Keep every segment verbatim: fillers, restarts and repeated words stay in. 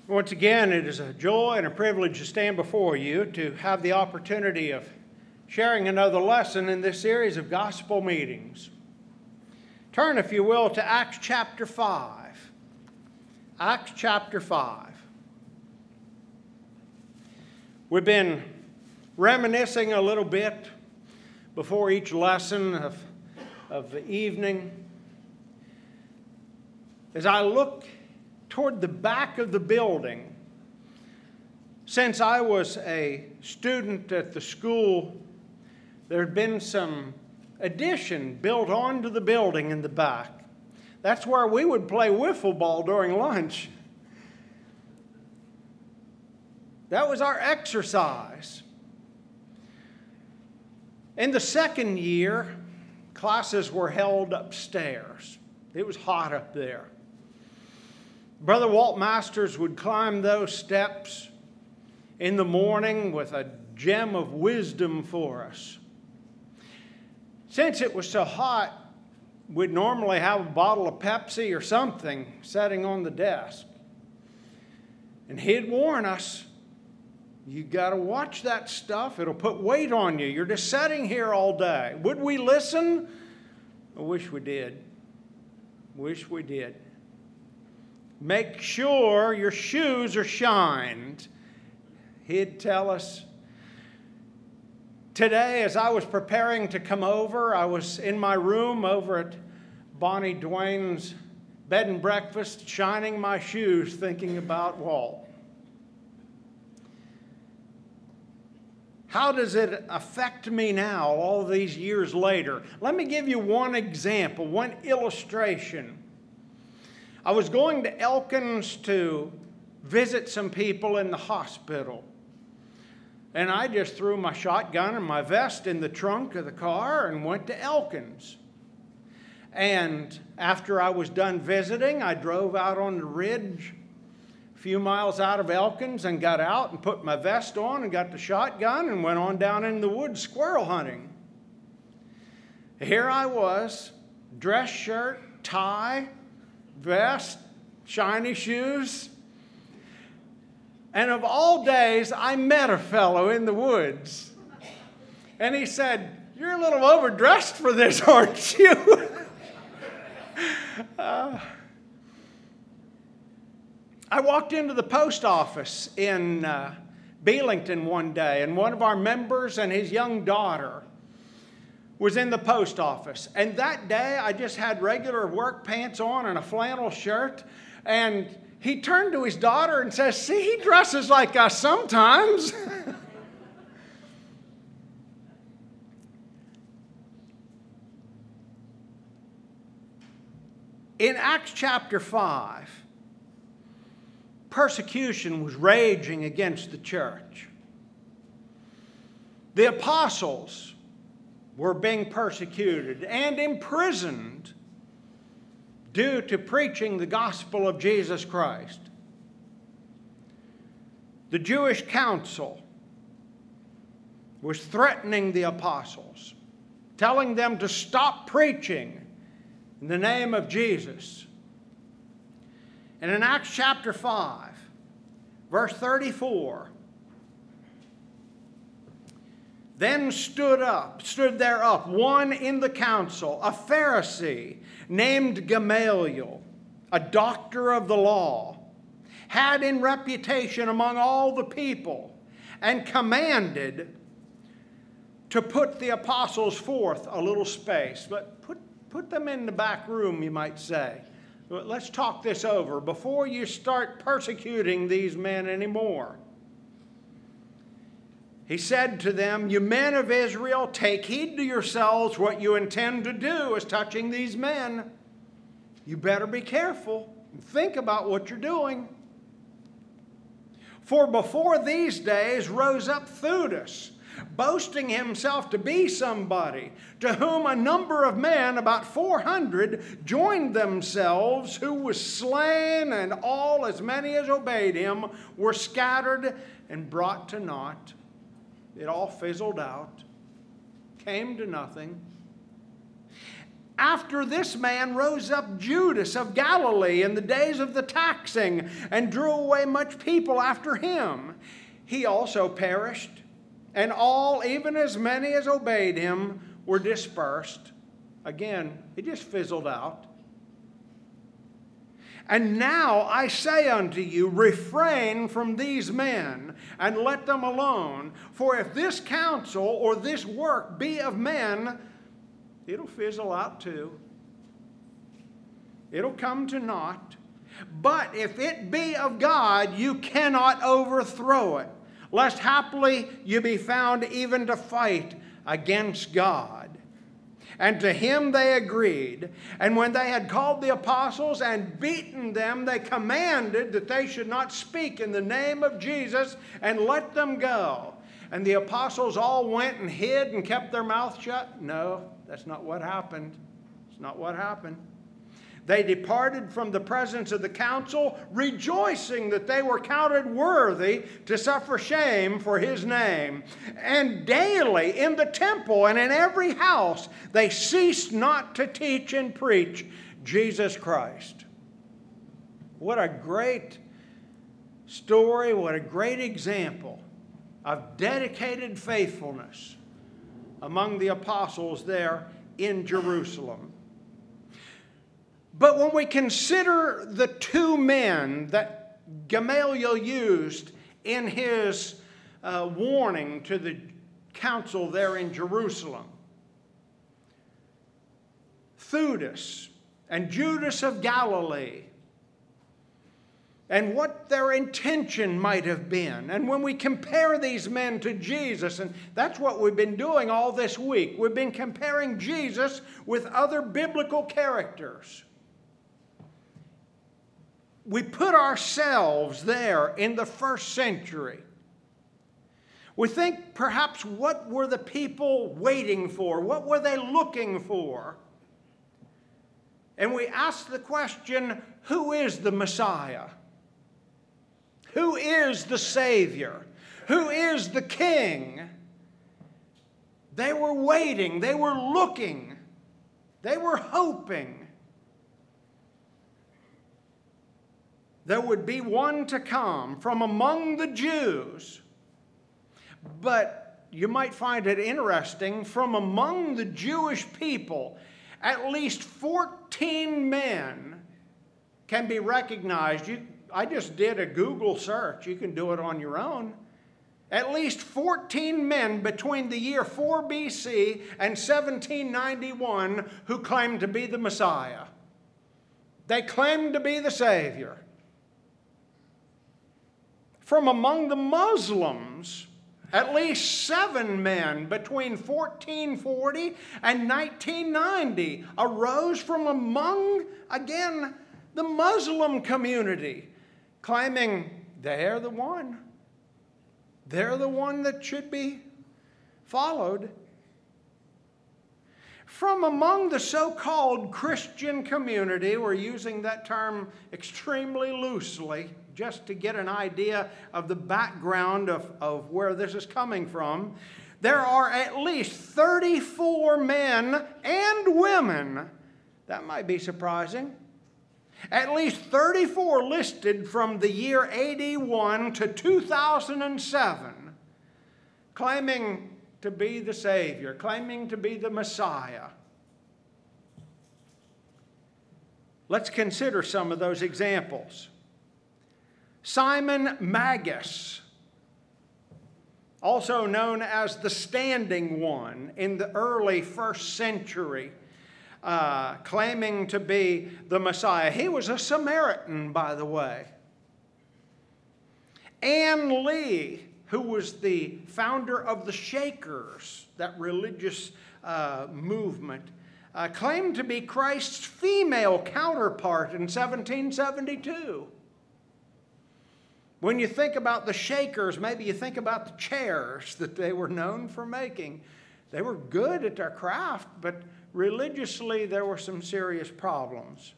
Once again, it is a joy and a privilege to stand before you to have the opportunity of sharing another lesson in this series of gospel meetings. Turn, if you will, to Acts chapter five. Acts chapter five. We've been reminiscing a little bit before each lesson of, of the evening. As I look toward the back of the building, since I was a student at the school, there had been some addition built onto the building in the back. That's where we would play wiffle ball during lunch. That was our exercise. In the second year, classes were held upstairs. It was hot up there. Brother Walt Masters would climb those steps in the morning with a gem of wisdom for us. Since it was so hot, we'd normally have a bottle of Pepsi or something sitting on the desk. And he'd warn us, you got to watch that stuff. It'll put weight on you. You're just sitting here all day. Would we listen? I wish we did. Wish we did. Make sure your shoes are shined. He'd tell us. Today, as I was preparing to come over, I was in my room over at Bonnie Dwayne's bed and breakfast, shining my shoes, thinking about Walt. How does it affect me now, all these years later? Let me give you one example, one illustration. I was going to Elkins to visit some people in the hospital. And I just threw my shotgun and my vest in the trunk of the car and went to Elkins. And after I was done visiting, I drove out on the ridge a few miles out of Elkins and got out and put my vest on and got the shotgun and went on down in the woods squirrel hunting. Here I was, dress shirt, tie, vest, shiny shoes. And of all days, I met a fellow in the woods. And he said, "You're a little overdressed for this, aren't you?" uh, I walked into the post office in uh, Belington one day, and one of our members and his young daughter was in the post office. And that day, I just had regular work pants on and a flannel shirt. And he turned to his daughter and says, "See, he dresses like us sometimes." In Acts chapter five, persecution was raging against the church. The apostles were being persecuted and imprisoned due to preaching the gospel of Jesus Christ. The Jewish council was threatening the apostles, telling them to stop preaching in the name of Jesus. And in Acts chapter five, verse thirty-four, then stood up, stood there up, one in the council, a Pharisee named Gamaliel, a doctor of the law, had in reputation among all the people, and commanded to put the apostles forth a little space. But put, put them in the back room, you might say. Let's talk this over before you start persecuting these men anymore. He said to them, "You men of Israel, take heed to yourselves what you intend to do as touching these men. You better be careful and think about what you're doing. For before these days rose up Theudas, boasting himself to be somebody, to whom a number of men, about four hundred, joined themselves, who was slain, and all, as many as obeyed him, were scattered and brought to naught." It all fizzled out, came to nothing. After this man rose up Judas of Galilee in the days of the taxing, and drew away much people after him. He also perished, and all, even as many as obeyed him, were dispersed. Again, it just fizzled out. And now I say unto you, refrain from these men, and let them alone. For if this counsel or this work be of men, it'll fizzle out too. It'll come to naught. But if it be of God, you cannot overthrow it, lest haply you be found even to fight against God. And to him they agreed. And when they had called the apostles and beaten them, they commanded that they should not speak in the name of Jesus, and let them go. And the apostles all went and hid and kept their mouth shut? No, that's not what happened. It's not what happened. They departed from the presence of the council, rejoicing that they were counted worthy to suffer shame for his name. And daily in the temple and in every house they ceased not to teach and preach Jesus Christ. What a great story, what a great example of dedicated faithfulness among the apostles there in Jerusalem. But when we consider the two men that Gamaliel used in his uh, warning to the council there in Jerusalem, Theudas and Judas of Galilee, and what their intention might have been. And when we compare these men to Jesus, and that's what we've been doing all this week, we've been comparing Jesus with other biblical characters. We put ourselves there in the first century. We think perhaps, what were the people waiting for? What were they looking for? And we ask the question, who is the Messiah? Who is the Savior? Who is the King? They were waiting. They were looking. They were hoping there would be one to come from among the Jews. But you might find it interesting, from among the Jewish people, at least fourteen men can be recognized. You, I just did a Google search. You can do it on your own. At least fourteen men between the year four B C and seventeen ninety-one who claimed to be the Messiah. They claimed to be the Savior. From among the Muslims, at least seven men between fourteen forty and nineteen ninety arose from among, again, the Muslim community, claiming they're the one. They're the one that should be followed. From among the so-called Christian community, we're using that term extremely loosely, just to get an idea of the background of, of where this is coming from. There are at least thirty-four men and women, that might be surprising, at least thirty-four listed from the year eighty-one to two thousand seven, claiming to be the Savior, claiming to be the Messiah. Let's consider some of those examples. Simon Magus, also known as the Standing One in the early first century, uh, claiming to be the Messiah. He was a Samaritan, by the way. Ann Lee, who was the founder of the Shakers, that religious uh, movement, uh, claimed to be Christ's female counterpart in seventeen seventy-two. When you think about the Shakers, maybe you think about the chairs that they were known for making. They were good at their craft, but religiously there were some serious problems.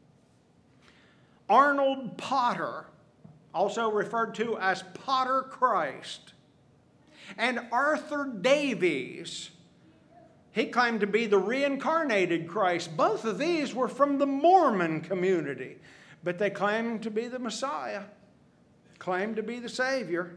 Arnold Potter, also referred to as Potter Christ, and Arthur Davies, He claimed to be the reincarnated Christ. Both of these were from the Mormon community, but they claimed to be the Messiah, claimed to be the Savior.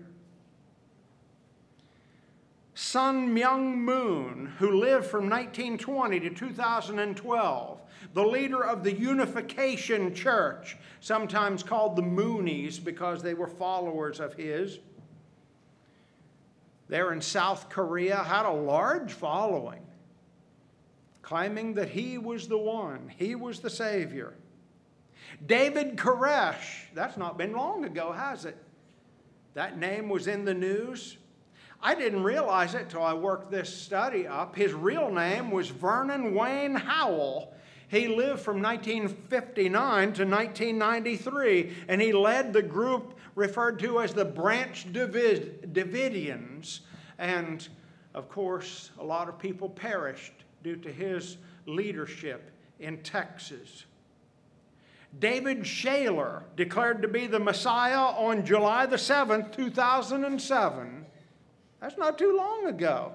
Sun Myung Moon, who lived from nineteen twenty to two thousand twelve, the leader of the Unification Church, sometimes called the Moonies because they were followers of his. There in South Korea, had a large following, claiming that he was the one, he was the Savior. David Koresh, that's not been long ago, has it? That name was in the news. I didn't realize it till I worked this study up. His real name was Vernon Wayne Howell. He lived from nineteen fifty-nine to nineteen ninety-three, and he led the group referred to as the Branch David- Davidians. And, of course, a lot of people perished due to his leadership in Texas. David Shaler declared to be the Messiah on July the seventh, two thousand seven. That's not too long ago.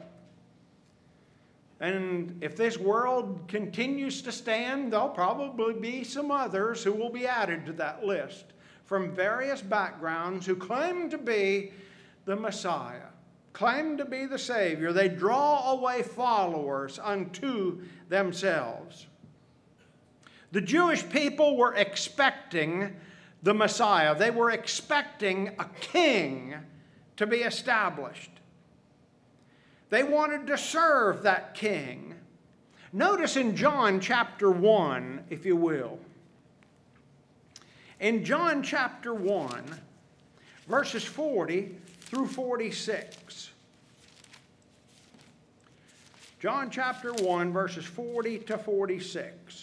And if this world continues to stand, there'll probably be some others who will be added to that list from various backgrounds who claim to be the Messiah, claim to be the Savior. They draw away followers unto themselves. The Jewish people were expecting the Messiah. They were expecting a king to be established. They wanted to serve that king. Notice in John chapter one, if you will. In John chapter one, verses forty through forty-six. John chapter one, verses forty to forty-six.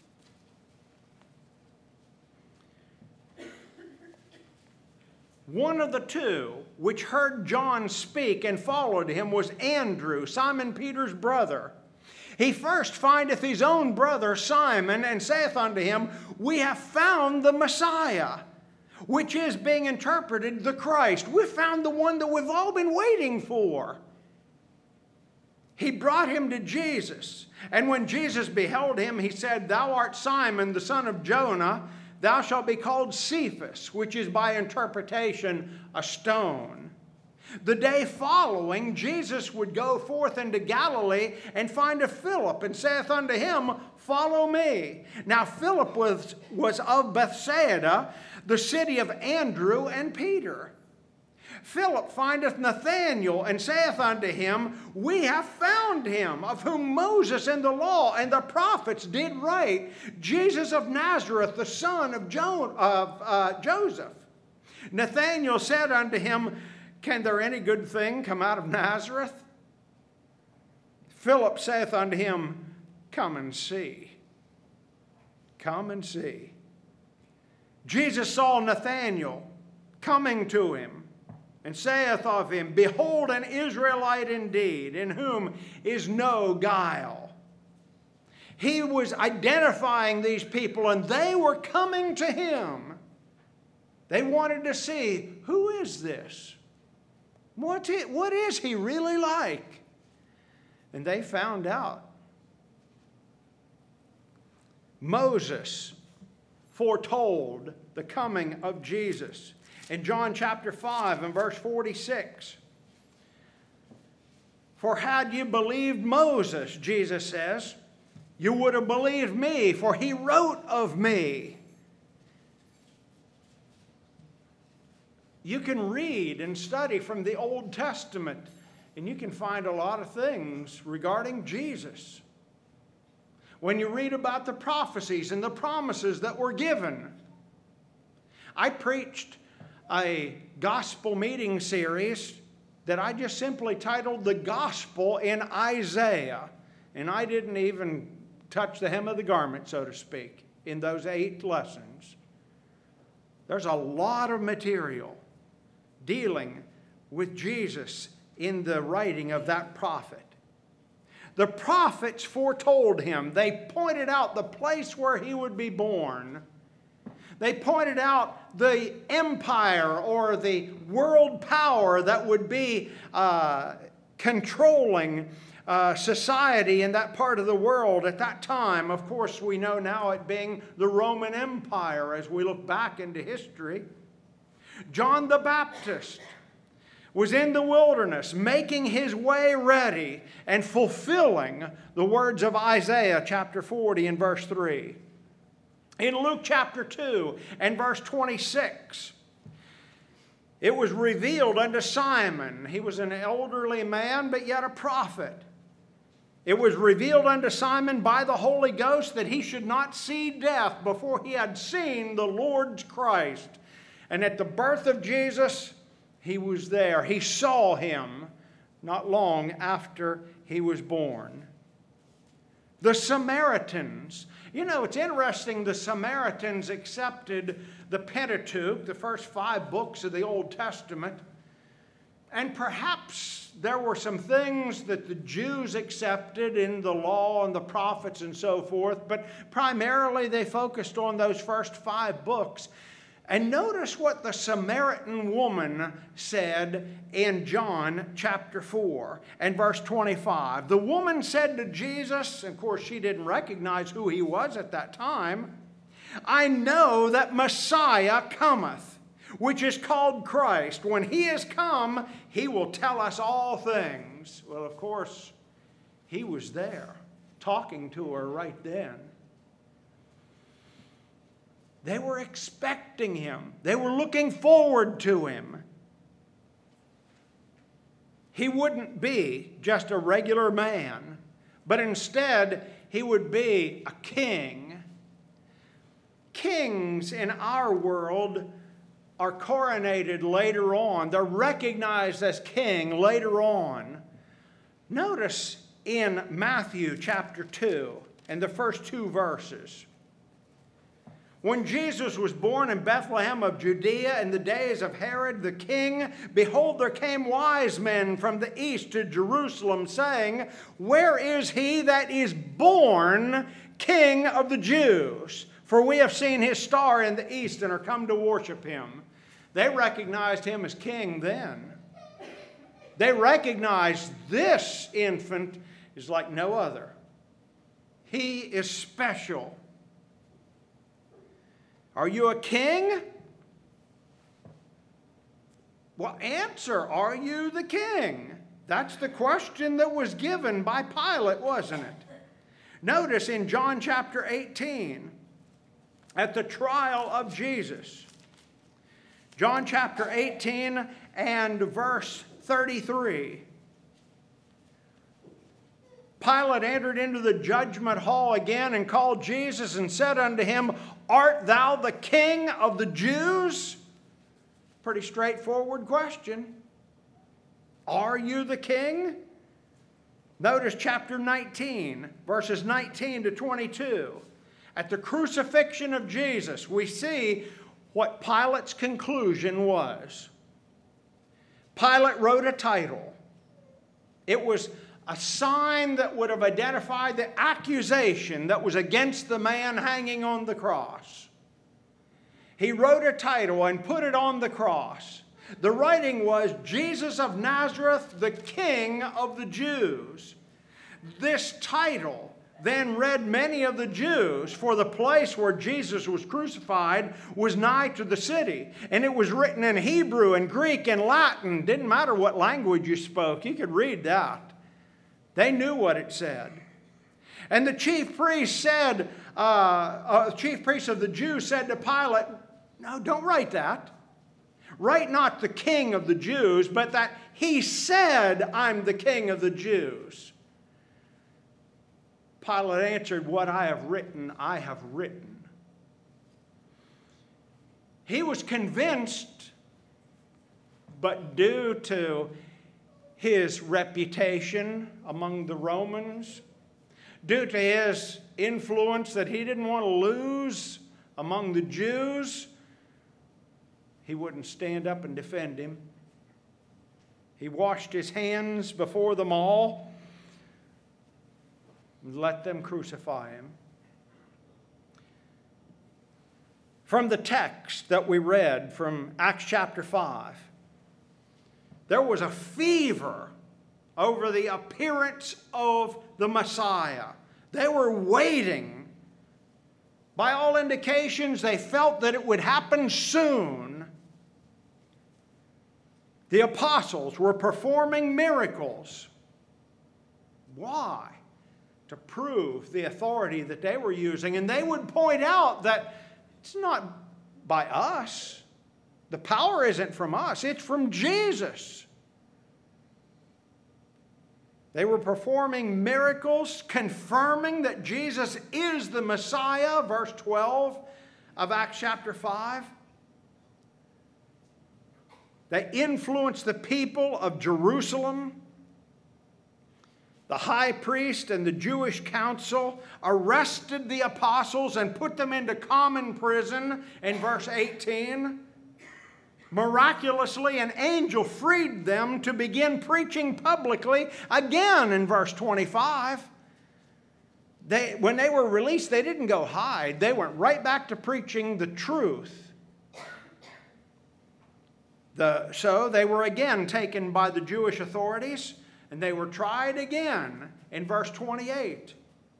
One of the two which heard John speak and followed him was Andrew, Simon Peter's brother. He first findeth his own brother Simon, and saith unto him, We have found the Messiah, which is, being interpreted, the Christ. We've found the one that we've all been waiting for. He brought him to Jesus, and when Jesus beheld him, he said, Thou art Simon, the son of Jonah. Thou shalt be called Cephas, which is by interpretation a stone. The day following, Jesus would go forth into Galilee and find a Philip, and saith unto him, Follow me. Now Philip was, was of Bethsaida, the city of Andrew and Peter. Philip findeth Nathanael, and saith unto him, We have found him, of whom Moses and the law and the prophets did write, Jesus of Nazareth, the son of, jo- of uh, Joseph. Nathanael said unto him, Can there any good thing come out of Nazareth? Philip saith unto him, Come and see. Come and see. Jesus saw Nathanael coming to him, and saith of him, Behold, an Israelite indeed, in whom is no guile. He was identifying these people, and they were coming to him. They wanted to see, who is this? What's it, what is he really like? And they found out. Moses foretold the coming of Jesus. In John chapter five and verse forty-six, For had you believed Moses, Jesus says, you would have believed me, for he wrote of me. You can read and study from the Old Testament, and you can find a lot of things regarding Jesus. When you read about the prophecies and the promises that were given. I preached a gospel meeting series that I just simply titled The Gospel in Isaiah. And I didn't even touch the hem of the garment, so to speak, in those eight lessons. There's a lot of material dealing with Jesus in the writing of that prophet. The prophets foretold him. They pointed out the place where he would be born. They pointed out the empire or the world power that would be uh, controlling uh, society in that part of the world at that time. Of course, we know now it being the Roman Empire as we look back into history. John the Baptist was in the wilderness, making his way ready and fulfilling the words of Isaiah chapter forty and verse three. In Luke chapter two and verse twenty-six, it was revealed unto Simon. He was an elderly man, but yet a prophet. It was revealed unto Simon by the Holy Ghost that he should not see death before he had seen the Lord's Christ. And at the birth of Jesus, he was there. He saw him not long after he was born. The Samaritans. You know, it's interesting, the Samaritans accepted the Pentateuch, the first five books of the Old Testament. And perhaps there were some things that the Jews accepted in the law and the prophets and so forth, but primarily they focused on those first five books. And notice what the Samaritan woman said in John chapter four and verse twenty-five. The woman said to Jesus, of course she didn't recognize who he was at that time, I know that Messiah cometh, which is called Christ. When he is come, he will tell us all things. Well, of course, he was there talking to her right then. They were expecting him. They were looking forward to him. He wouldn't be just a regular man, but instead he would be a king. Kings in our world are coronated later on. They're recognized as king later on. Notice in Matthew chapter two and the first two verses. When Jesus was born in Bethlehem of Judea in the days of Herod the king, behold, there came wise men from the east to Jerusalem, saying, Where is he that is born King of the Jews? For we have seen his star in the east and are come to worship him. They recognized him as king then. They recognized this infant is like no other. He is special. Are you a king? Well, answer, are you the king? That's the question that was given by Pilate, wasn't it? Notice in John chapter eighteen, at the trial of Jesus, John chapter eighteen and verse thirty-three. Pilate entered into the judgment hall again and called Jesus and said unto him, Art thou the king of the Jews? Pretty straightforward question. Are you the king? Notice chapter nineteen, verses nineteen to twenty-two. At the crucifixion of Jesus, we see what Pilate's conclusion was. Pilate wrote a title. It was a sign that would have identified the accusation that was against the man hanging on the cross. He wrote a title and put it on the cross. The writing was, Jesus of Nazareth, the King of the Jews. This title then read many of the Jews, for the place where Jesus was crucified was nigh to the city. And it was written in Hebrew and Greek and Latin. Didn't matter what language you spoke. You could read that. They knew what it said. And the chief priest said, uh, uh, chief priest of the Jews said to Pilate, no, don't write that. Write not the King of the Jews, but that he said, I'm the King of the Jews. Pilate answered, what I have written, I have written. He was convinced, but due to his reputation among the Romans, due to his influence that he didn't want to lose among the Jews, he wouldn't stand up and defend him. He washed his hands before them all and let them crucify him. From the text that we read from Acts chapter five, there was a fever over the appearance of the Messiah. They were waiting. By all indications, they felt that it would happen soon. The apostles were performing miracles. Why? To prove the authority that they were using. And they would point out that it's not by us. The power isn't from us. It's from Jesus. They were performing miracles, confirming that Jesus is the Messiah, verse twelve of Acts chapter five. They influenced the people of Jerusalem. The high priest and the Jewish council arrested the apostles and put them into common prison in verse eighteen. Miraculously, an angel freed them to begin preaching publicly again in verse twenty-five. They, when they were released, they didn't go hide. They went right back to preaching the truth. The, so they were again taken by the Jewish authorities, and they were tried again in verse twenty-eight.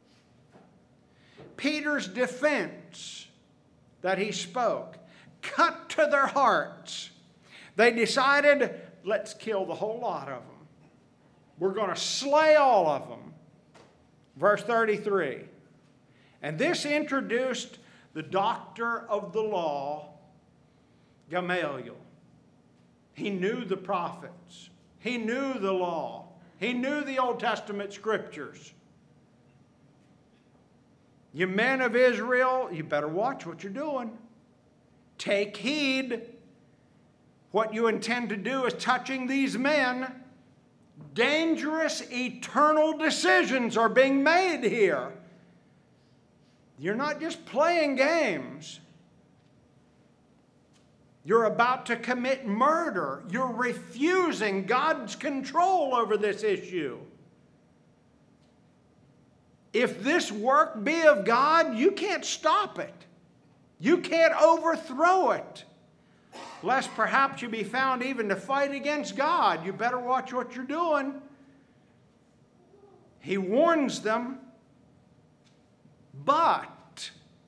Peter's defense that he spoke cut to their hearts. They decided, let's kill the whole lot of them. We're going to slay all of them. Verse thirty-three. And this introduced the doctor of the law, Gamaliel. He knew the prophets. He knew the law. He knew the Old Testament scriptures. You men of Israel, you better watch what you're doing. Take heed. What you intend to do is touching these men. Dangerous, eternal decisions are being made here. You're not just playing games. You're about to commit murder. You're refusing God's control over this issue. If this work be of God, you can't stop it. You can't overthrow it. Lest perhaps you be found even to fight against God. You better watch what you're doing. He warns them. But,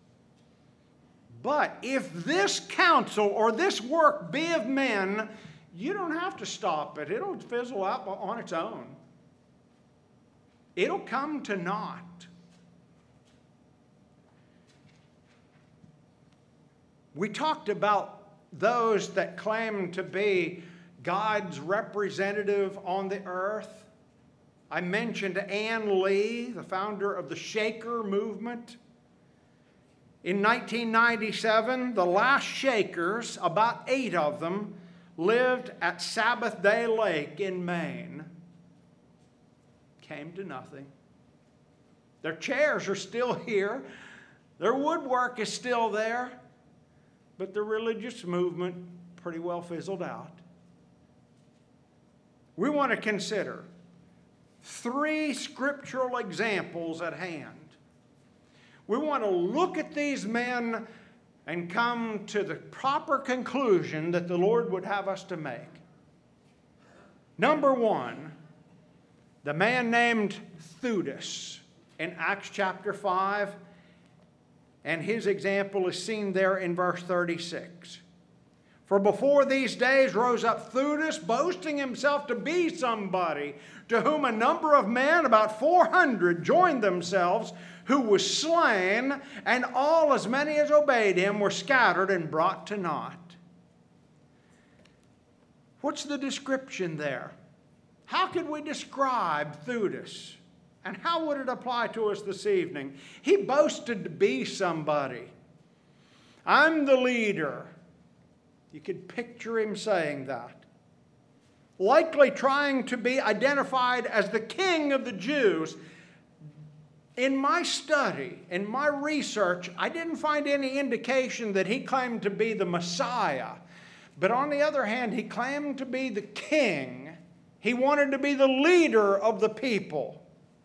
but if this counsel or this work be of men, you don't have to stop it. It'll fizzle out on its own. It'll come to naught. We talked about those that claim to be God's representative on the earth. I mentioned Ann Lee, the founder of the Shaker movement. In nineteen ninety-seven, the last Shakers, about eight of them, lived at Sabbath Day Lake in Maine. Came to nothing. Their chairs are still here. Their woodwork is still there. But the religious movement pretty well fizzled out. We want to consider three scriptural examples at hand. We want to look at these men and come to the proper conclusion that the Lord would have us to make. Number one, the man named Theudas in Acts chapter five. And his example is seen there in verse thirty-six. For before these days rose up Theudas, boasting himself to be somebody, to whom a number of men, about four hundred, joined themselves, who was slain, and all as many as obeyed him were scattered and brought to naught. What's the description there? How could we describe Theudas? And how would it apply to us this evening? He boasted to be somebody. I'm the leader. You could picture him saying that. Likely trying to be identified as the king of the Jews. In my study, in my research, I didn't find any indication that he claimed to be the Messiah. But on the other hand, he claimed to be the king. He wanted to be the leader of the people.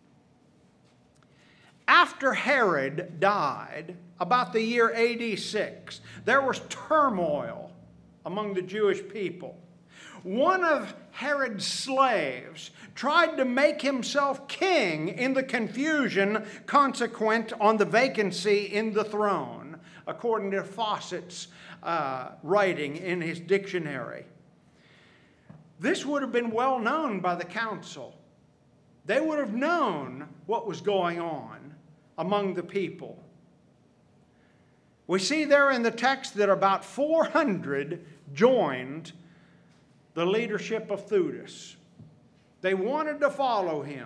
After Herod died, about the year A D six, there was turmoil among the Jewish people. one of Herod's slaves tried to make himself king in the confusion consequent on the vacancy in the throne, according to Fawcett's uh, writing in his dictionary. This would have been well known by the council. They would have known what was going on among the people. We see there in the text that about four hundred joined the leadership of Theudas. They wanted to follow him.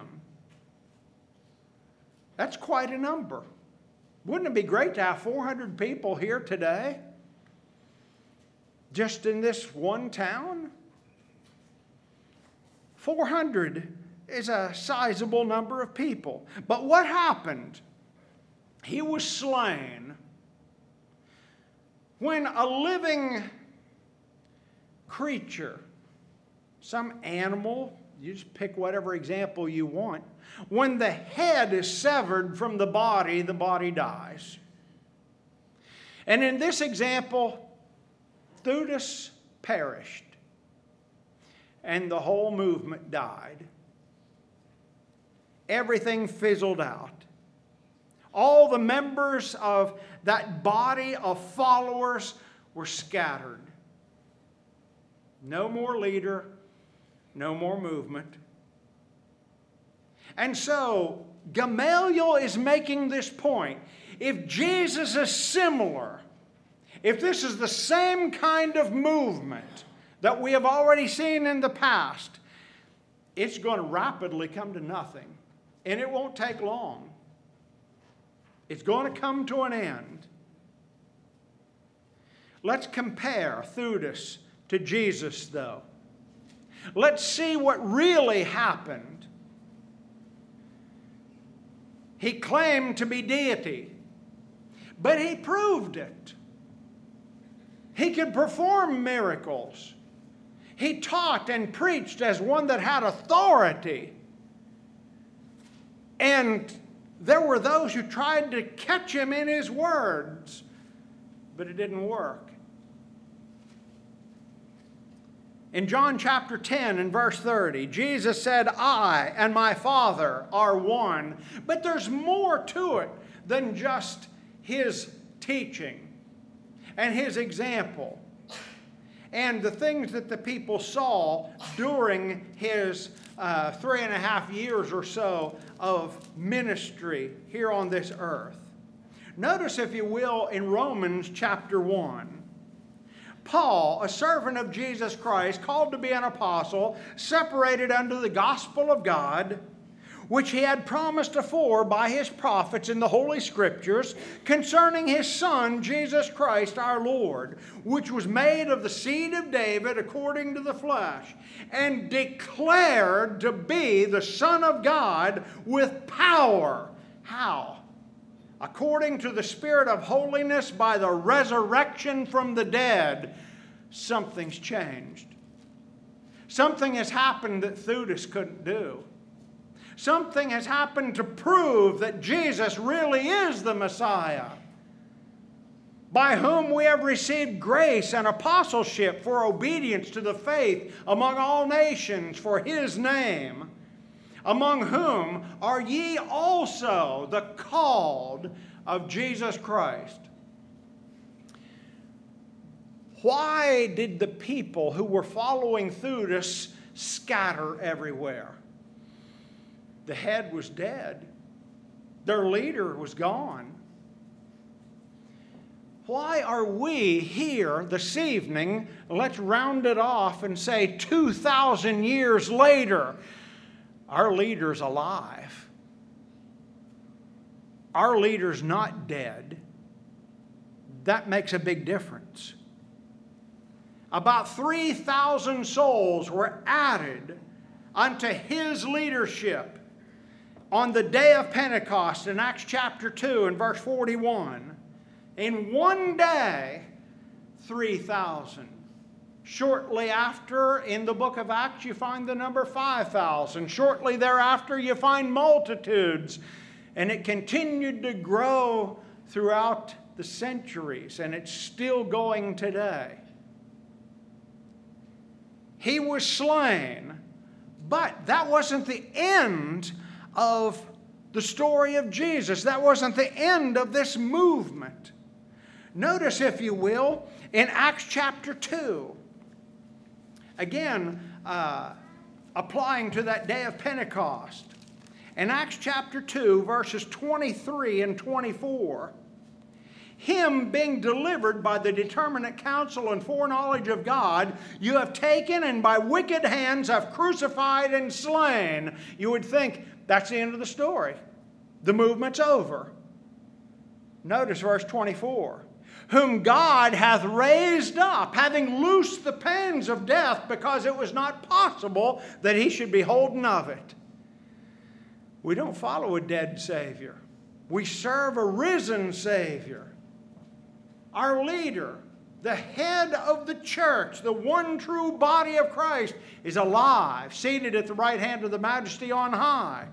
That's quite a number. Wouldn't it be great to have four hundred people here today? Just in this one town? four hundred is a sizable number of people. But what happened? He was slain when a living creature, some animal, you just pick whatever example you want, when the head is severed from the body, the body dies. And in this example, Theudas perished, and the whole movement died. Everything fizzled out. All the members of that body of followers were scattered. No more leader, no more movement. And so, Gamaliel is making this point. If Jesus is similar, if this is the same kind of movement that we have already seen in the past, it's going to rapidly come to nothing. And it won't take long. It's going to come to an end. Let's compare Theudas to Jesus, though. Let's see what really happened. He claimed to be deity, but he proved it. He could perform miracles. He taught and preached as one that had authority. And there were those who tried to catch him in his words, but it didn't work. In John chapter ten and verse thirty, Jesus said, "I and my Father are one." But there's more to it than just his teaching and his example and the things that the people saw during his uh, three and a half years or so of ministry here on this earth. Notice, if you will, in Romans chapter one, Paul, a servant of Jesus Christ, called to be an apostle, separated unto the gospel of God, which he had promised afore by his prophets in the Holy Scriptures, concerning his Son, Jesus Christ our Lord, which was made of the seed of David according to the flesh, and declared to be the Son of God with power. How? According to the Spirit of holiness by the resurrection from the dead. Something's changed. Something has happened that Theudas couldn't do. Something has happened to prove that Jesus really is the Messiah, by whom we have received grace and apostleship for obedience to the faith among all nations for his name, among whom are ye also the called of Jesus Christ. Why did the people who were following Theudas scatter everywhere? The head was dead. Their leader was gone. Why are we here this evening, let's round it off and say two thousand years later, our leader's alive? Our leader's not dead. That makes a big difference. About three thousand souls were added unto his leadership on the day of Pentecost in Acts chapter two and verse forty-one. In one day, three thousand. Shortly after, in the book of Acts, you find the number five thousand. Shortly thereafter, you find multitudes. And it continued to grow throughout the centuries, and it's still going today. He was slain. But that wasn't the end of the story of Jesus. That wasn't the end of this movement. Notice, if you will, in Acts chapter two, again, uh, applying to that day of Pentecost. In Acts chapter two, verses twenty-three and twenty-four, him being delivered by the determinate counsel and foreknowledge of God, you have taken and by wicked hands have crucified and slain. You would think that's the end of the story. The movement's over. Notice verse twenty-four. Whom God hath raised up, having loosed the pains of death, because it was not possible that he should be holden of it. We don't follow a dead Savior. We serve a risen Savior. Our leader, the head of the church, the one true body of Christ, is alive, seated at the right hand of the Majesty on high.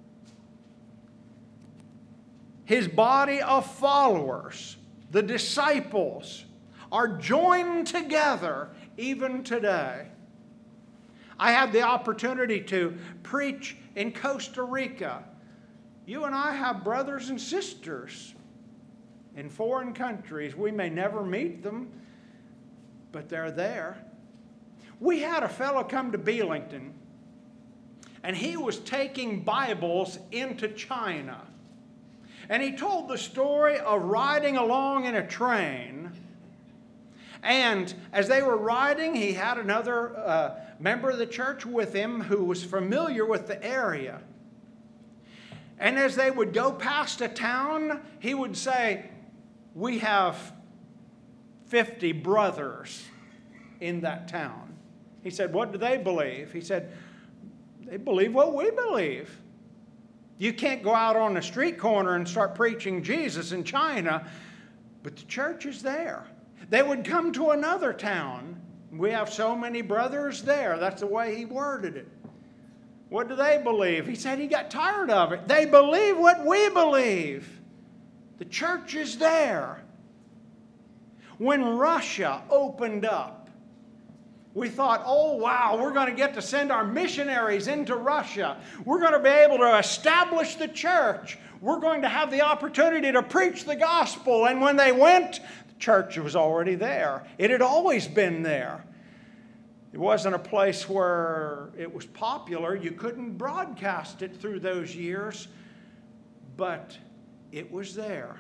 His body of followers, the disciples, are joined together even today. I had the opportunity to preach in Costa Rica. You and I have brothers and sisters in foreign countries. We may never meet them, but they're there. We had a fellow come to Belington, and he was taking Bibles into China. And he told the story of riding along in a train. And as they were riding, he had another uh, member of the church with him who was familiar with the area. And as they would go past a town, he would say, we have fifty brothers in that town. He said, what do they believe? He said, they believe what we believe. You can't go out on a street corner and start preaching Jesus in China, but the church is there. They would come to another town. We have so many brothers there. That's the way he worded it. What do they believe? He said he got tired of it. They believe what we believe. The church is there. When Russia opened up, we thought, oh, wow, we're going to get to send our missionaries into Russia. We're going to be able to establish the church. We're going to have the opportunity to preach the gospel. And when they went, the church was already there. It had always been there. It wasn't a place where it was popular. You couldn't broadcast it through those years, but it was there.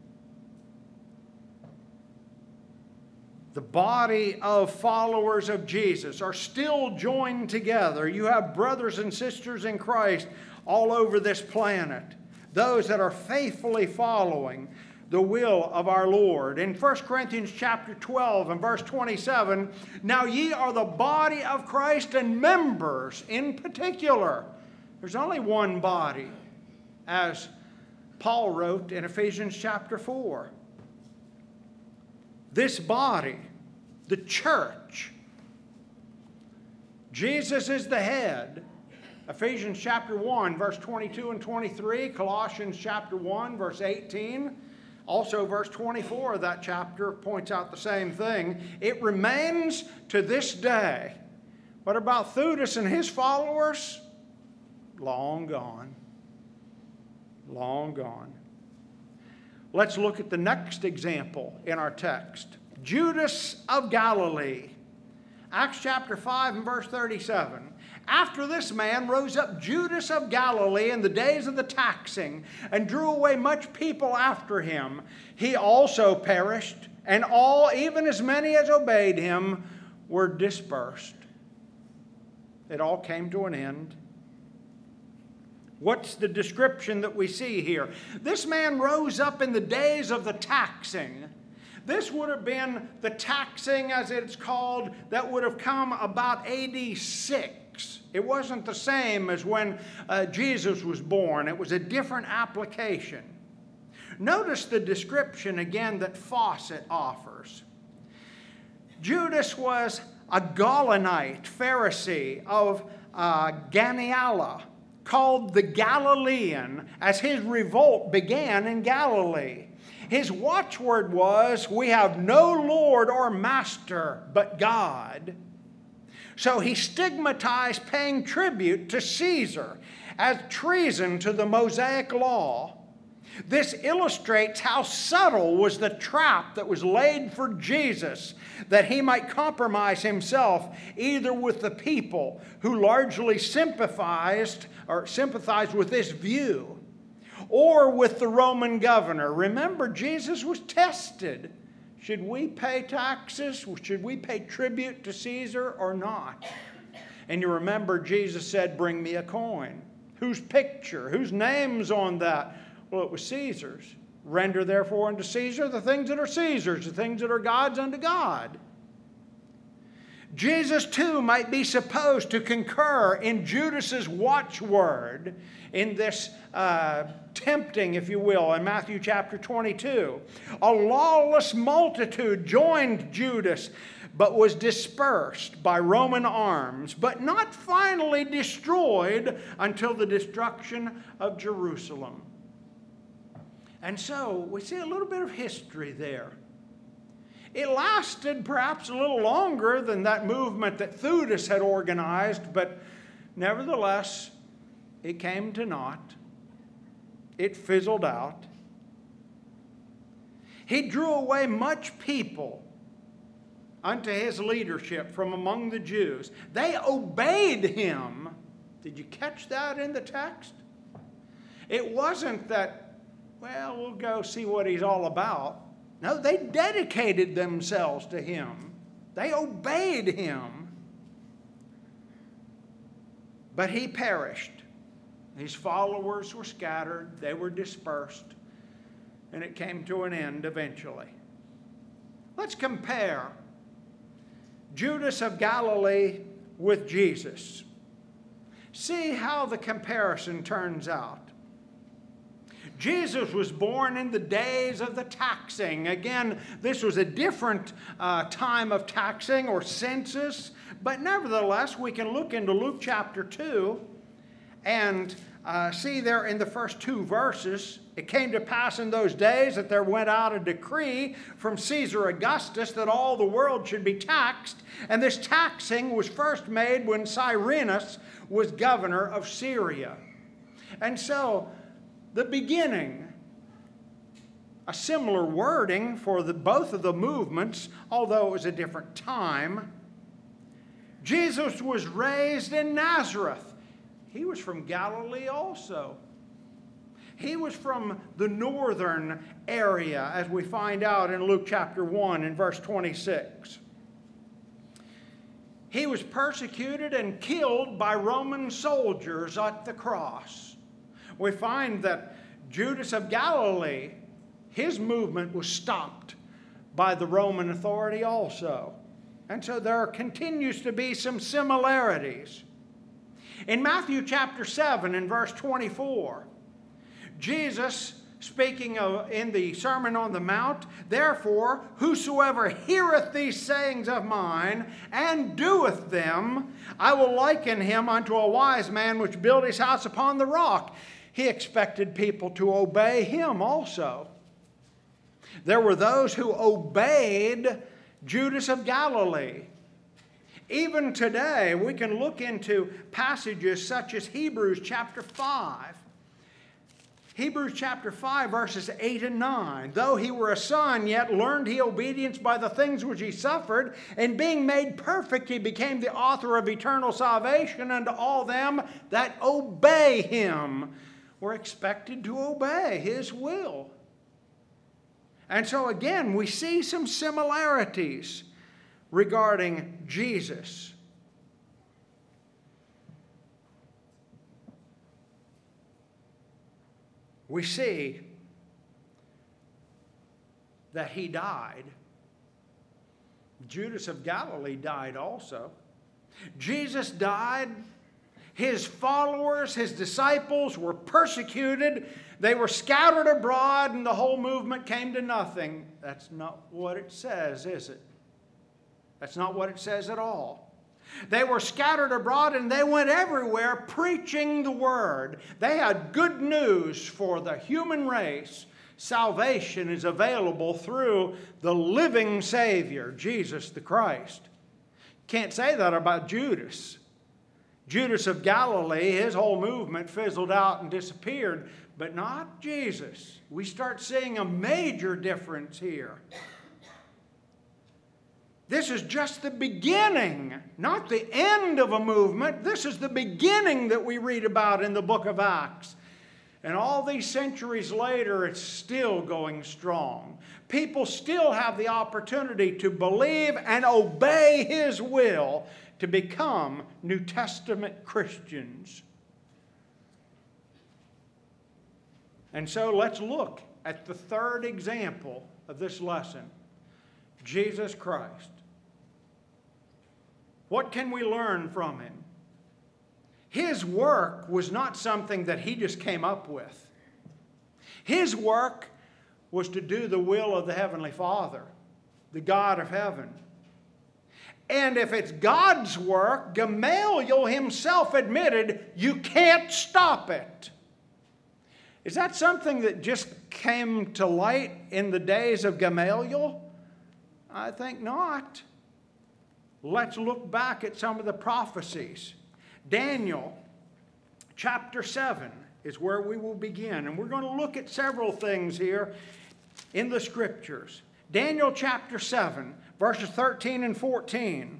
The body of followers of Jesus are still joined together. You have brothers and sisters in Christ all over this planet. Those that are faithfully following the will of our Lord. In First Corinthians chapter twelve and verse twenty-seven, now ye are the body of Christ and members in particular. There's only one body, as Paul wrote in Ephesians chapter four. This body, the church, Jesus is the head. Ephesians chapter one, verse twenty-two and twenty-three, Colossians chapter one, verse eighteen, also verse twenty-four of that chapter points out the same thing. It remains to this day. What about Theudas and his followers? Long gone. Long gone. Let's look at the next example in our text. Judas of Galilee. Acts chapter five and verse thirty-seven. After this man rose up Judas of Galilee in the days of the taxing, and drew away much people after him. He also perished, and all, even as many as obeyed him, were dispersed. It all came to an end. What's the description that we see here? This man rose up in the days of the taxing. This would have been the taxing, as it's called, that would have come about A D six. It wasn't the same as when uh, Jesus was born. It was a different application. Notice the description again that Fawcett offers. Judas was a Gaulonite Pharisee of uh, Ganiala, called the Galilean, as his revolt began in Galilee. His watchword was, we have no Lord or Master but God. So he stigmatized paying tribute to Caesar as treason to the Mosaic law. This illustrates how subtle was the trap that was laid for Jesus, that he might compromise himself either with the people who largely sympathized or sympathized with this view, or with the Roman governor. Remember, Jesus was tested. Should we pay taxes? Should we pay tribute to Caesar or not? And you remember Jesus said, "Bring me a coin." Whose picture? Whose name's on that? Well, it was Caesar's. Render therefore unto Caesar the things that are Caesar's, the things that are God's unto God. Jesus too might be supposed to concur in Judas's watchword in this uh, tempting, if you will, in Matthew chapter twenty-two. A lawless multitude joined Judas, but was dispersed by Roman arms, but not finally destroyed until the destruction of Jerusalem. And so we see a little bit of history there. It lasted perhaps a little longer than that movement that Theudas had organized, but nevertheless, it came to naught. It fizzled out. He drew away much people unto his leadership from among the Jews. They obeyed him. Did you catch that in the text? It wasn't that, well, we'll go see what he's all about. No, they dedicated themselves to him. They obeyed him. But he perished. His followers were scattered. They were dispersed. And it came to an end eventually. Let's compare Judas of Galilee with Jesus. See how the comparison turns out. Jesus was born in the days of the taxing. Again, this was a different uh, time of taxing or census, but nevertheless, we can look into Luke chapter two and uh, see there in the first two verses, it came to pass in those days that there went out a decree from Caesar Augustus that all the world should be taxed, and this taxing was first made when Cyrenius was governor of Syria. And so, the beginning, a similar wording for the, both of the movements, although it was a different time. Jesus was raised in Nazareth. He was from Galilee also. He was from the northern area, as we find out in Luke chapter one and verse twenty-six. He was persecuted and killed by Roman soldiers at the cross. We find that Judas of Galilee, his movement was stopped by the Roman authority also. And so there continues to be some similarities. In Matthew chapter seven and verse twenty-four, Jesus, speaking of, in the Sermon on the Mount, "Therefore, whosoever heareth these sayings of mine, and doeth them, I will liken him unto a wise man which built his house upon the rock." He expected people to obey him also. There were those who obeyed Judas of Galilee. Even today, we can look into passages such as Hebrews chapter five. Hebrews chapter five, verses eight and nine. "Though he were a son, yet learned he obedience by the things which he suffered, and being made perfect, he became the author of eternal salvation unto all them that obey him." We're expected to obey his will. And so again, we see some similarities regarding Jesus. We see that he died. Judas of Galilee died also. Jesus died. His followers, his disciples were persecuted. They were scattered abroad, and the whole movement came to nothing. That's not what it says, is it? That's not what it says at all. They were scattered abroad, and they went everywhere preaching the word. They had good news for the human race. Salvation is available through the living Savior, Jesus the Christ. Can't say that about Judas. Judas of Galilee, his whole movement fizzled out and disappeared, but not Jesus. We start seeing a major difference here. This is just the beginning, not the end of a movement. This is the beginning that we read about in the book of Acts. And all these centuries later, it's still going strong. People still have the opportunity to believe and obey His will to become New Testament Christians. And so let's look at the third example of this lesson, Jesus Christ. What can we learn from Him? His work was not something that He just came up with. His work was to do the will of the Heavenly Father, the God of heaven. And if it's God's work, Gamaliel himself admitted, you can't stop it. Is that something that just came to light in the days of Gamaliel? I think not. Let's look back at some of the prophecies. Daniel chapter seven is where we will begin. And we're going to look at several things here in the Scriptures. Daniel chapter seven, verses thirteen and fourteen.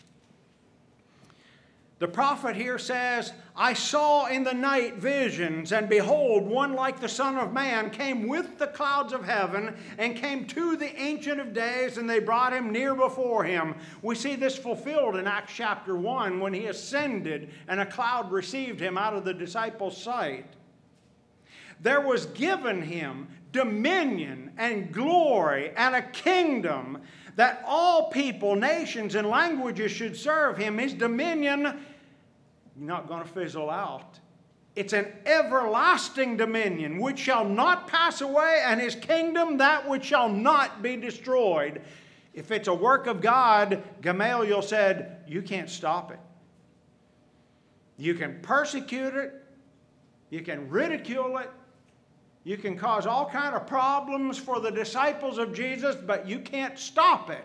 The prophet here says, I saw in the night visions, and behold, one like the Son of Man came with the clouds of heaven, and came to the Ancient of Days, and they brought him near before him. We see this fulfilled in Acts chapter one, when he ascended, and a cloud received him out of the disciples' sight. There was given him dominion and glory and a kingdom that all people, nations, and languages should serve him. His dominion, not going to fizzle out. It's an everlasting dominion which shall not pass away, and his kingdom that which shall not be destroyed. If it's a work of God, Gamaliel said, you can't stop it. You can persecute it. You can ridicule it. You can cause all kinds of problems for the disciples of Jesus, but you can't stop it.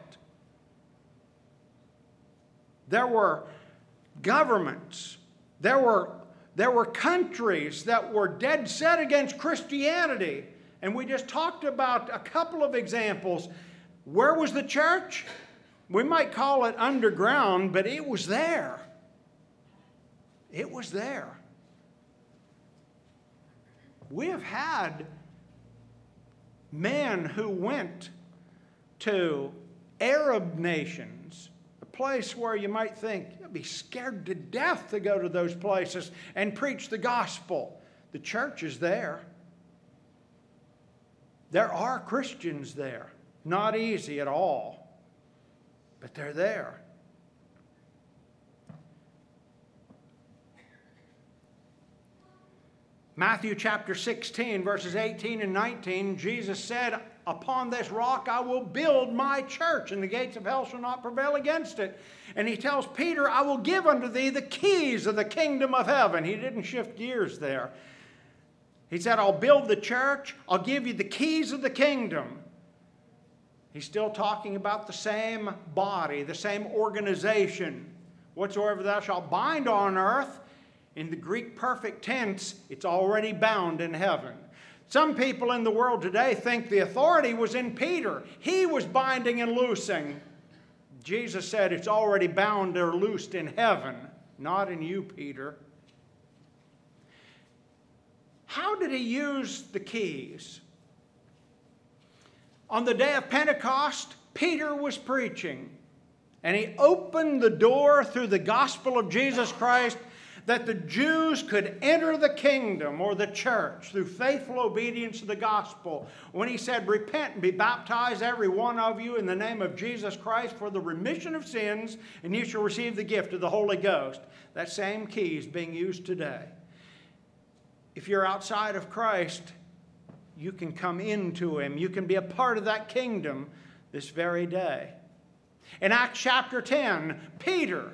There were governments, there were, there were countries that were dead set against Christianity. And we just talked about a couple of examples. Where was the church? We might call it underground, but it was there. It was there. We have had men who went to Arab nations, a place where you might think you'd be scared to death to go to those places and preach the gospel. The church is there. There are Christians there. Not easy at all, but they're there. Matthew chapter sixteen, verses eighteen and nineteen, Jesus said, upon this rock I will build my church, and the gates of hell shall not prevail against it. And he tells Peter, I will give unto thee the keys of the kingdom of heaven. He didn't shift gears there. He said, I'll build the church. I'll give you the keys of the kingdom. He's still talking about the same body, the same organization. Whatsoever thou shalt bind on earth, in the Greek perfect tense, it's already bound in heaven. Some people in the world today think the authority was in Peter. He was binding and loosing. Jesus said it's already bound or loosed in heaven, not in you, Peter. How did he use the keys? On the day of Pentecost, Peter was preaching, and he opened the door through the gospel of Jesus Christ that the Jews could enter the kingdom or the church through faithful obedience to the gospel. When he said, repent and be baptized, every one of you, in the name of Jesus Christ for the remission of sins, and you shall receive the gift of the Holy Ghost. That same key is being used today. If you're outside of Christ, you can come into him. You can be a part of that kingdom this very day. In Acts chapter ten, Peter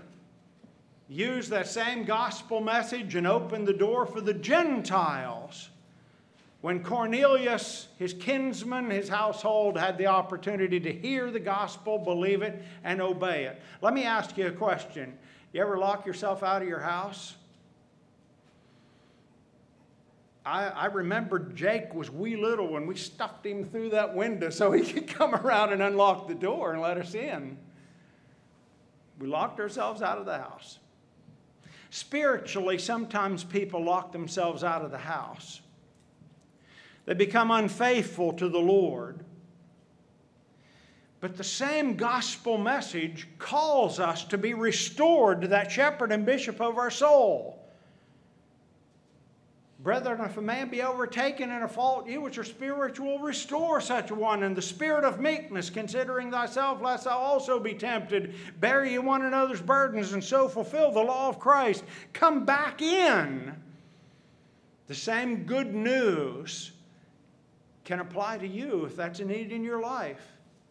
used that same gospel message and opened the door for the Gentiles When Cornelius, his kinsman, his household had the opportunity to hear the gospel, believe it, and obey it. Let me ask you a question. You ever lock yourself out of your house? I, I remember Jake was wee little when we stuffed him through that window so he could come around and unlock the door and let us in. We locked ourselves out of the house. Spiritually, sometimes people lock themselves out of the house. They become unfaithful to the Lord. But the same gospel message calls us to be restored to that shepherd and bishop of our soul. Brethren, if a man be overtaken in a fault, you which are spiritual, restore such a one in the spirit of meekness, considering thyself, lest thou also be tempted. Bear ye one another's burdens, and so fulfill the law of Christ. Come back in. The same good news can apply to you if that's a need in your life.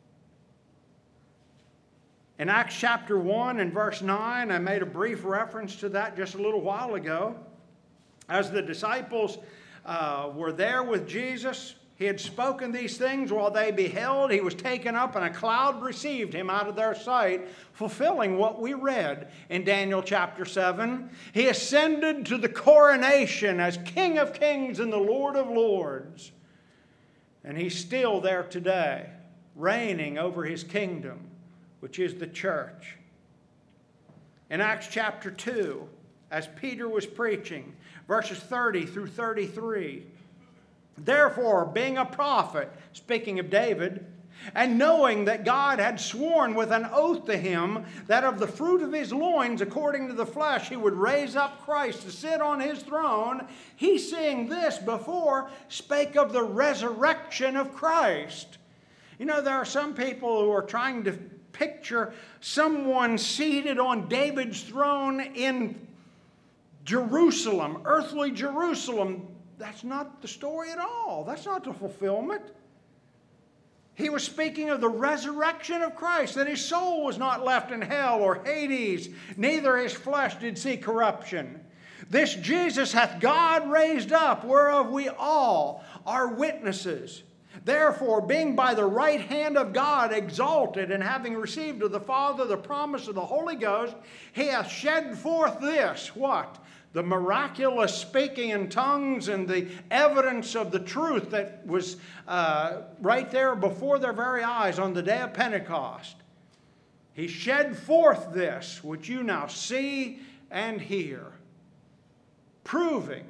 In Acts chapter one and verse nine, I made a brief reference to that just a little while ago. As the disciples uh, were there with Jesus, he had spoken these things while they beheld. He was taken up, and a cloud received him out of their sight, fulfilling what we read in Daniel chapter seven. He ascended to the coronation as King of Kings and the Lord of Lords. And he's still there today, reigning over his kingdom, which is the church. In Acts chapter two, as Peter was preaching, verses thirty through thirty-three. Therefore, being a prophet, speaking of David, and knowing that God had sworn with an oath to him that of the fruit of his loins, according to the flesh, he would raise up Christ to sit on his throne, he, seeing this before, spake of the resurrection of Christ. You know, there are some people who are trying to picture someone seated on David's throne in Jerusalem, earthly Jerusalem. That's not the story at all. That's not the fulfillment. He was speaking of the resurrection of Christ, that his soul was not left in hell or Hades, neither his flesh did see corruption. This Jesus hath God raised up, whereof we all are witnesses. Therefore, being by the right hand of God exalted, and having received of the Father the promise of the Holy Ghost, he hath shed forth this, what? The miraculous speaking in tongues and the evidence of the truth that was uh, right there before their very eyes on the day of Pentecost. He shed forth this, which you now see and hear, proving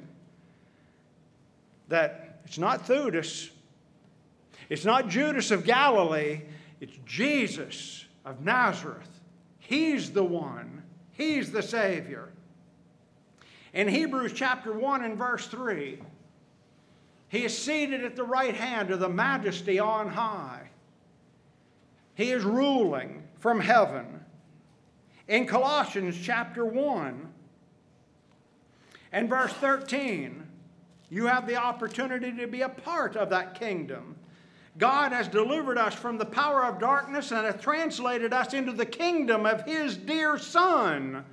that it's not Theudas, it's not Judas of Galilee, it's Jesus of Nazareth. He's the one. He's the Savior. In Hebrews chapter one and verse three, he is seated at the right hand of the Majesty on high. He is ruling from heaven. In Colossians chapter one and verse thirteen, you have the opportunity to be a part of that kingdom. God has delivered us from the power of darkness and hath translated us into the kingdom of his dear Son.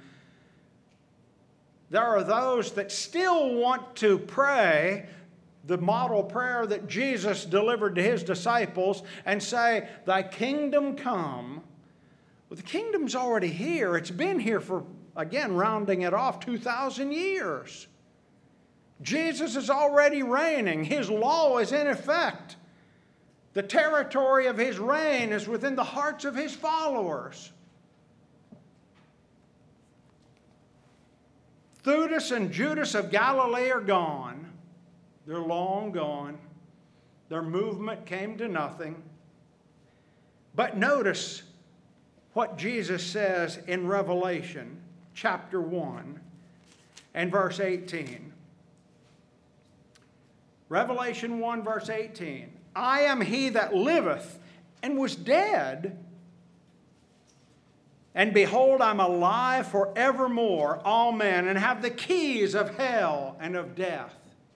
There are those that still want to pray the model prayer that Jesus delivered to his disciples and say, thy kingdom come. Well, the kingdom's already here. It's been here for, again, rounding it off, two thousand years. Jesus is already reigning. His law is in effect. The territory of his reign is within the hearts of his followers. Theudas and Judas of Galilee are gone. They're long gone. Their movement came to nothing. But notice what Jesus says in Revelation chapter one and verse eighteen. Revelation one verse eighteen. I am he that liveth and was dead, and behold, I'm alive forevermore, amen, and have the keys of hell and of death.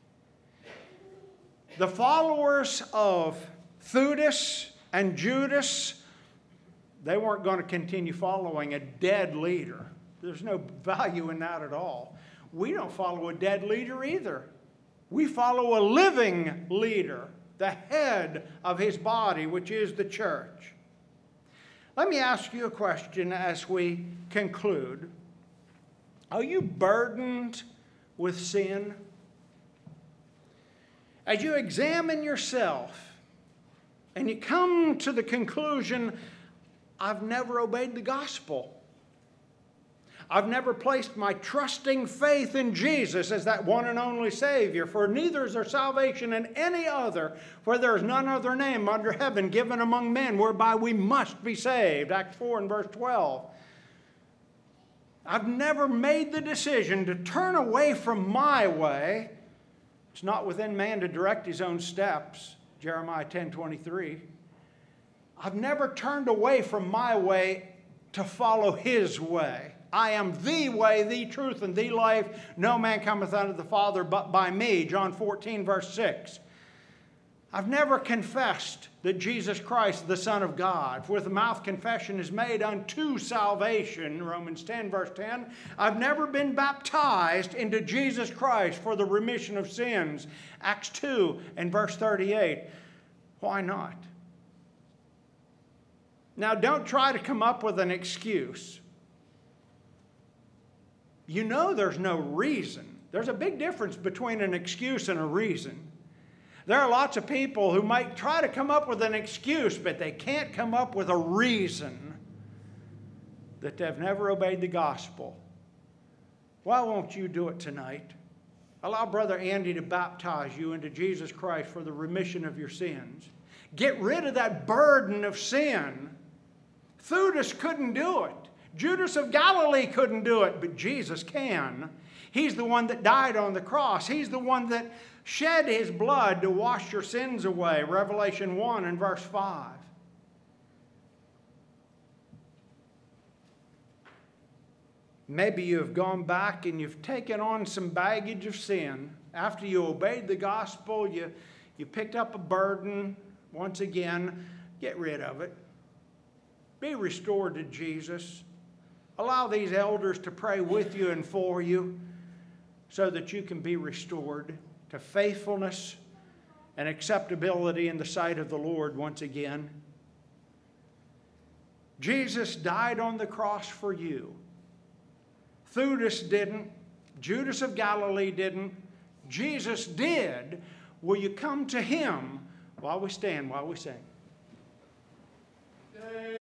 The followers of Theudas and Judas, they weren't going to continue following a dead leader. There's no value in that at all. We don't follow a dead leader either. We follow a living leader, the head of his body, which is the church. Let me ask you a question as we conclude. Are you burdened with sin? As you examine yourself and you come to the conclusion, I've never obeyed the gospel. I've never placed my trusting faith in Jesus as that one and only Savior. For neither is there salvation in any other, for there is none other name under heaven given among men whereby we must be saved. Acts four and verse twelve. I've never made the decision to turn away from my way. It's not within man to direct his own steps. Jeremiah ten twenty-three. I've never turned away from my way to follow his way. I am the way, the truth, and the life. No man cometh unto the Father but by me. John fourteen, verse six. I've never confessed that Jesus Christ, the Son of God. For with the mouth confession is made unto salvation. Romans ten, verse ten. I've never been baptized into Jesus Christ for the remission of sins. Acts two and verse thirty-eight. Why not? Now, don't try to come up with an excuse. You know there's no reason. There's a big difference between an excuse and a reason. There are lots of people who might try to come up with an excuse, but they can't come up with a reason that they've never obeyed the gospel. Why won't you do it tonight? Allow Brother Andy to baptize you into Jesus Christ for the remission of your sins. Get rid of that burden of sin. Theudas couldn't do it. Judas of Galilee couldn't do it, but Jesus can. He's the one that died on the cross. He's the one that shed his blood to wash your sins away. Revelation one and verse five. Maybe you have gone back and you've taken on some baggage of sin. After you obeyed the gospel, you, you picked up a burden. Once again, get rid of it. Be restored to Jesus. Allow these elders to pray with you and for you so that you can be restored to faithfulness and acceptability in the sight of the Lord once again. Jesus died on the cross for you. Theudas didn't. Judas of Galilee didn't. Jesus did. Will you come to him while we stand, while we sing?